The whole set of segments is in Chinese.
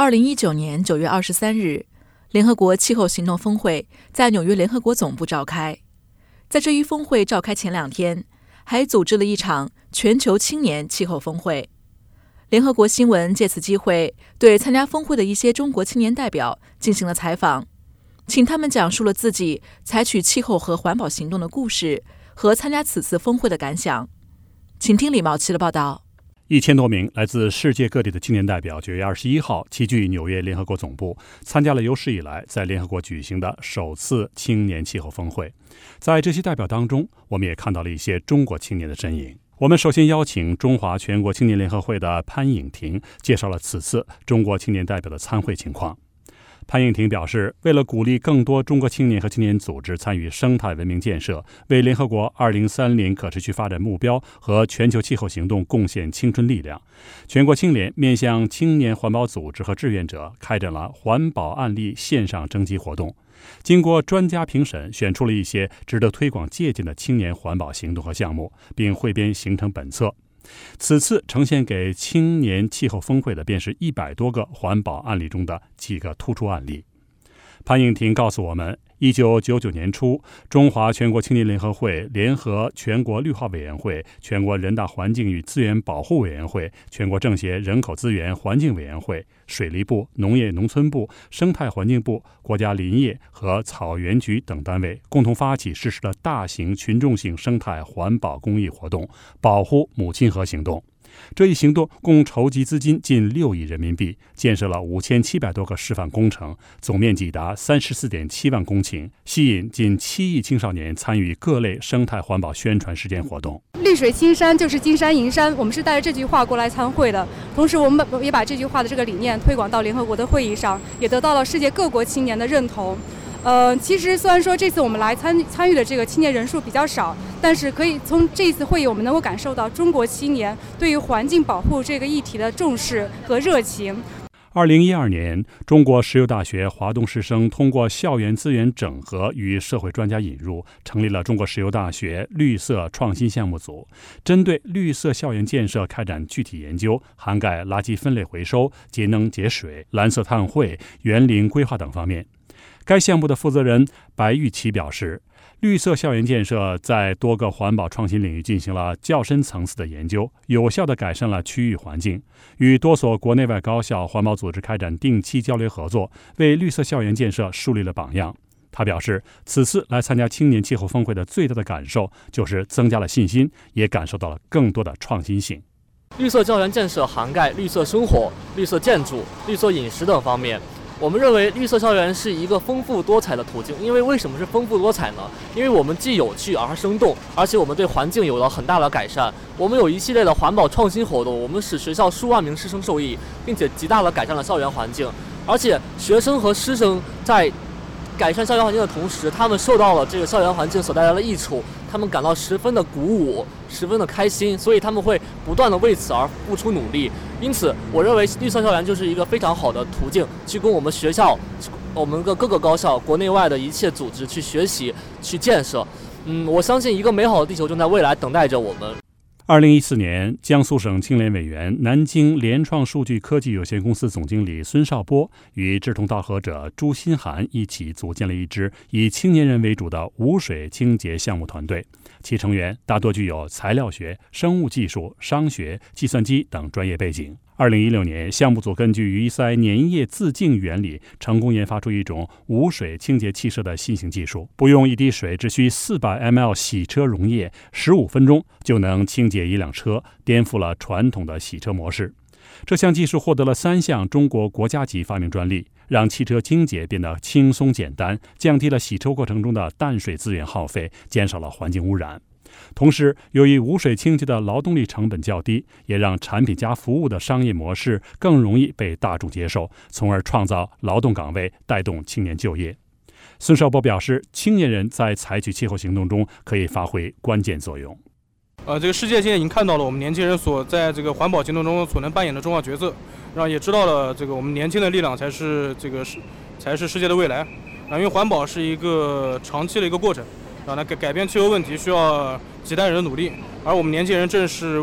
2019年9月23日，联合国气候行动峰会在纽约联合国总部召开。在这一峰会召开前2天，还组织了一场全球青年气候峰会。联合国新闻借此机会对参加峰会的一些中国青年代表进行了采访，请他们讲述了自己采取气候和环保行动的故事和参加此次峰会的感想。请听李茂琪的报道。 1000多名来自世界各地的青年代表9月21号齐聚纽约联合国总部，参加了有史以来在联合国举行的首次青年气候峰会。在这些代表当中，我们也看到了一些中国青年的身影。我们首先邀请中华全国青年联合会的潘颖婷介绍了此次中国青年代表的参会情况。潘颖婷表示，为了鼓励更多中国青年和青年组织参与生态文明建设，为联合国2030可持续发展目标和全球气候行动贡献青春力量，全国青联面向青年环保组织和志愿者开展了环保案例线上征集活动。经过专家评审，选出了一些值得推广借鉴的青年环保行动和项目，并汇编形成本册。此次呈现给青年气候峰会的便是100多个环保案例中的几个突出案例。潘颖婷告诉我们，1999年初，中华全国青年联合会联合全国绿化委员会、全国人大环境与资源保护委员会、全国政协人口资源环境委员会、水利部、农业农村部、生态环境部、国家林业和草原局等单位共同发起实施了大型群众性生态环保公益活动“保护母亲河行动”。这一行动共筹集资金近6亿人民币，建设了5700多个示范工程，总面积达34.7万公顷，吸引近7亿青少年参与各类生态环保宣传实践活动。 绿水青山就是金山银山，我们是带着这句话过来参会的。同时，我们也把这句话的这个理念推广到联合国的会议上，也得到了世界各国青年的认同。其实虽然说这次我们来参与的这个青年人数比较少，但是可以从这次会议我们能够感受到中国青年对于环境保护这个议题的重视和热情。 2012年，中国石油大学华东师生通过校园资源整合与社会专家引入，成立了中国石油大学绿色创新项目组，针对绿色校园建设开展具体研究，涵盖垃圾分类回收、节能节水、蓝色碳汇、园林规划等方面。该项目的负责人白玉琪表示，绿色校园建设在多个环保创新领域进行了较深层次的研究，有效地改善了区域环境，与多所国内外高校环保组织开展定期交流合作，为绿色校园建设树立了榜样。他表示，此次来参加青年气候峰会的最大的感受就是增加了信心，也感受到了更多的创新性。 绿色校园建设涵盖绿色生活、绿色建筑、绿色饮食等方面。我们认为绿色校园是一个丰富多彩的途径，因为为什么是丰富多彩呢？因为我们既有趣而生动，而且我们对环境有了很大的改善。我们有一系列的环保创新活动，我们使学校数万名师生受益，并且极大地改善了校园环境。而且学生和师生在改善校园环境的同时，他们受到了这个校园环境所带来的益处，他们感到十分的鼓舞，十分的开心，所以他们会不断的为此而付出努力。因此，我认为绿色校园就是一个非常好的途径，去跟我们学校、我们各个高校、国内外的一切组织去学习、去建设。我相信一个美好的地球正在未来等待着我们。 2014年，江苏省青联委员、南京联创数据科技有限公司总经理孙少波与志同道合者朱新涵一起组建了一支以青年人为主的污水清洁项目团队，其成员大多具有材料学、生物技术、商学、计算机等专业背景。2016年，项目组根据鱼鳃粘液自净原理，成功研发出一种无水清洁汽车的新型技术，不用一滴水，只需400 ml 洗车溶液，15分钟就能清洁一辆车，颠覆了传统的洗车模式。这项技术获得了3项中国国家级发明专利，让汽车清洁变得轻松简单，降低了洗车过程中的淡水资源耗费，减少了环境污染。同时，由于无水清洁的劳动力成本较低，也让产品加服务的商业模式更容易被大众接受，从而创造劳动岗位，带动青年就业。孙少波表示，青年人在采取气候行动中可以发挥关键作用。 这个世界现在已经看到了我们年轻人所在这个环保行动中所能扮演的重要角色，然后也知道了这个我们年轻的力量才是世界的未来。因为环保是一个长期的一个过程，改变气候问题需要几代人的努力，而我们年轻人正是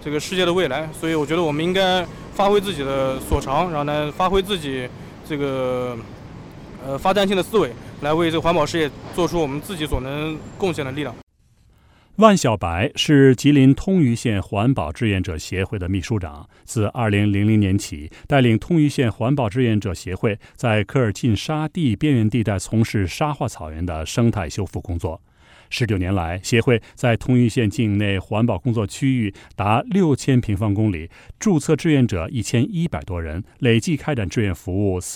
这个世界的未来。所以我觉得我们应该发挥自己的所长，然后呢，发挥自己这个发展性的思维，来为这个环保事业做出我们自己所能贡献的力量。 万小白是吉林通榆县环保志愿者协会的秘书长，自2000年起，带领通榆县环保志愿者协会在科尔沁沙地边缘地带从事沙化草原的生态修复工作。19年来，协会在通榆县境内环保工作区域达6000平方公里，注册志愿者1100多人，累计开展志愿服务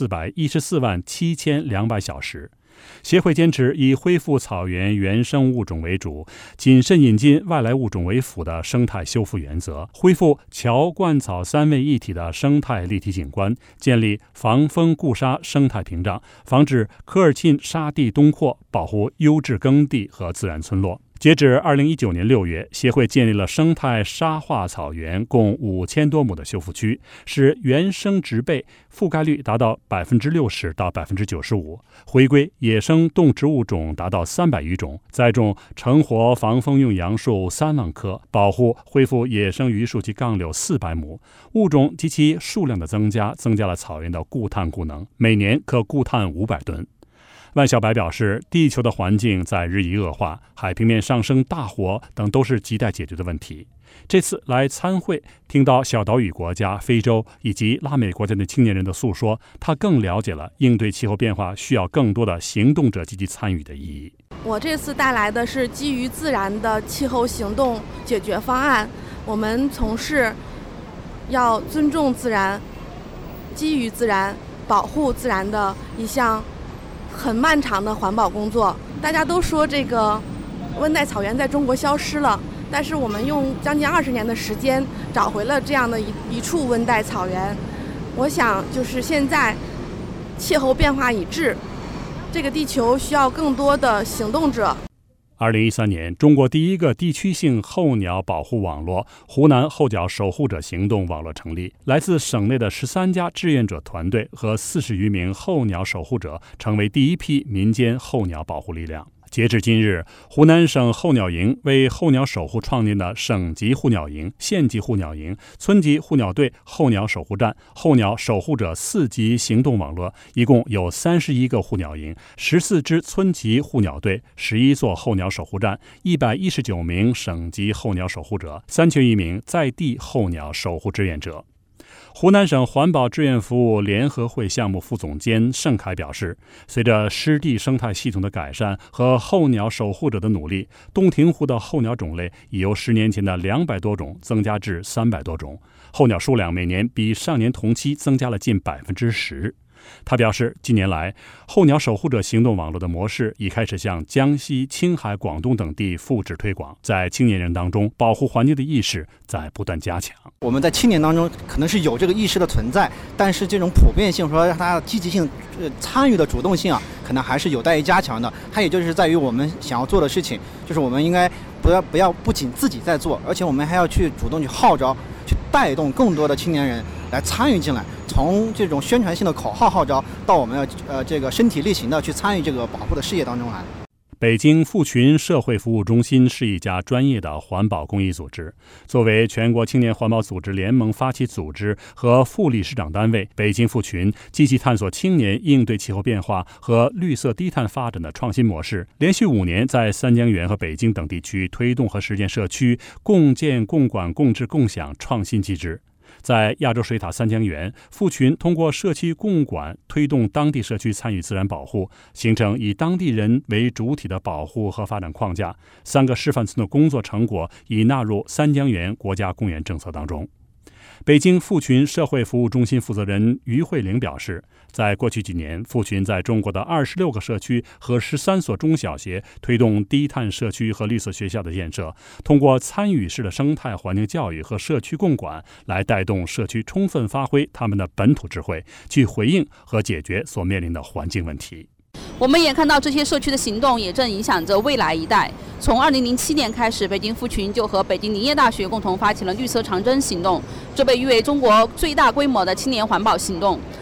4147200小时。协会坚持以恢复草原原生物种为主，谨慎引进外来物种为辅的生态修复原则，恢复桥灌草3位一体的生态立体景观，建立防风固沙生态屏障，防止科尔沁沙地东扩，保护优质耕地和自然村落。截止2019年6月，协会建立了生态沙化草原共5000多亩的修复区，使原生植被覆盖率达到60%到95%，回归野生动植物种达到300余种，栽种成活防风用杨树3万棵，保护恢复野生榆树及杠柳400亩。物种及其数量的增加了草原的固碳功能，每年可固碳500吨。万小白表示，地球的环境在日益恶化，海平面上升、大火等都是亟待解决的问题。这次来参会，听到小岛屿国家、非洲以及拉美国家的青年人的诉说，他更了解了应对气候变化需要更多的行动者积极参与的意义。 我这次带来的是基于自然的气候行动解决方案，我们从事要尊重自然、基于自然、保护自然的一项很漫长的环保工作。大家都说这个温带草原在中国消失了，但是我们用将近20年的时间找回了这样的一处温带草原。我想就是现在气候变化已至，这个地球需要更多的行动者。 2013年，中国第一个地区性候鸟保护网络——湖南候鸟守护者行动网络成立，来自省内的13家志愿者团队和40余名候鸟守护者，成为第一批民间候鸟保护力量。截至今日，湖南省候鸟营为候鸟守护创建的省级护鸟营、县级护鸟营、村级护鸟队、候鸟守护站、候鸟守护者4级行动网络，一共有31个护鸟营、14支村级护鸟队、11座候鸟守护站、119名省级候鸟守护者、31名在地候鸟守护志愿者。湖南省环保志愿服务联合会项目副总监盛凯表示，随着湿地生态系统的改善和候鸟守护者的努力，洞庭湖的候鸟种类已由10年前的200多种增加至300多种，候鸟数量每年比上年同期增加了近10%。他表示，近年来候鸟守护者行动网络的模式已开始向江西、青海、广东等地复制推广，在青年人当中，保护环境的意识在不断加强。 我们在青年当中可能是有这个意识的存在，但是这种普遍性说它的积极性、参与的主动性可能还是有待于加强的。它也就是在于我们想要做的事情，就是我们应该不仅自己在做，而且我们还要去主动去号召，去带动更多的青年人来参与进来，从这种宣传性的口号号召到我们这个身体力行的去参与这个保护的事业当中来。 北京富群社会服务中心是一家专业的环保公益组织。作为全国青年环保组织联盟发起组织和副理事长单位，北京富群积极探索青年应对气候变化和绿色低碳发展的创新模式，连续5年在三江源和北京等地区推动和实践社区共建、共管、共治、共享创新机制。在亚洲水塔三江源，富群通过社区共管推动当地社区参与自然保护，形成以当地人为主体的保护和发展框架。3个示范村的工作成果已纳入三江源国家公园政策当中。北京富群社会服务中心负责人于慧玲表示，在过去几年，富群在中国的26个社区和13所中小学推动低碳社区和绿色学校的建设，通过参与式的生态环境教育和社区共管，来带动社区充分发挥他们的本土智慧，去回应和解决所面临的环境问题。 我们也看到这些社区的行动也正影响着未来一代。从2007年开始，北京富群就和北京林业大学共同发起了绿色长征行动，这被誉为中国最大规模的青年环保行动。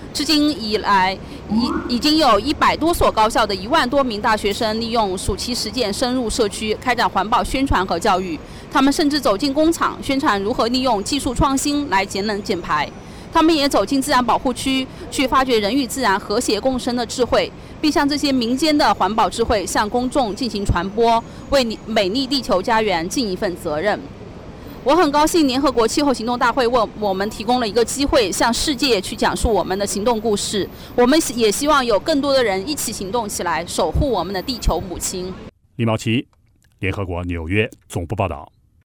至今以来，已经有100多所高校的1万多名大学生利用暑期实践深入社区，开展环保宣传和教育。他们甚至走进工厂，宣传如何利用技术创新来节能减排。他们也走进自然保护区，去发掘人与自然和谐共生的智慧，并向这些民间的环保智慧向公众进行传播，为美丽地球家园尽一份责任。我很高兴联合国气候行动大会为我们提供了一个机会，向世界去讲述我们的行动故事。我们也希望有更多的人一起行动起来，守护我们的地球母亲。 李茂琪，联合国纽约总部报道。